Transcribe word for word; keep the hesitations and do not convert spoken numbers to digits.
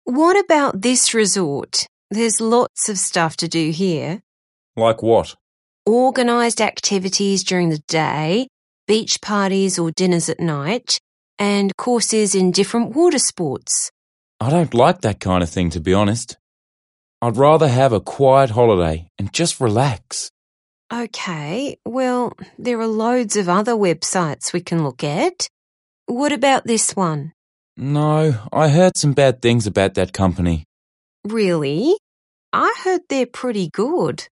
What about this resort? There's lots of stuff to do here. Like what? Organised activities during the day, beach parties or dinners at night, and courses in different water sports. I don't like that kind of thing, to be honest. I'd rather have a quiet holiday and just relax. OK, well, there are loads of other websites we can look at. What about this one? No, I heard some bad things about that company. Really? I heard they're pretty good.